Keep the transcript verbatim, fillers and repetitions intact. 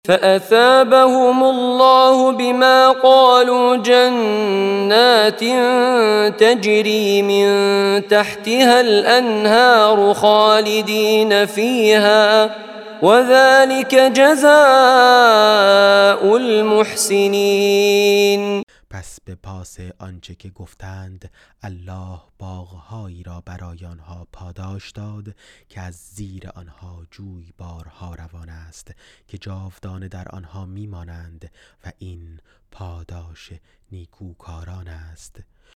فأثابهم الله بما قالوا جنات تجري من تحتها الأنهار خالدين فيها وذلك جزاء المحسنین. پس به پاس آنچه که گفتند الله باغهایی را برای آنها پاداش داد که از زیر آنها جویبارها روان است که جاودانه در آنها میمانند و این پاداش نیکوکاران است.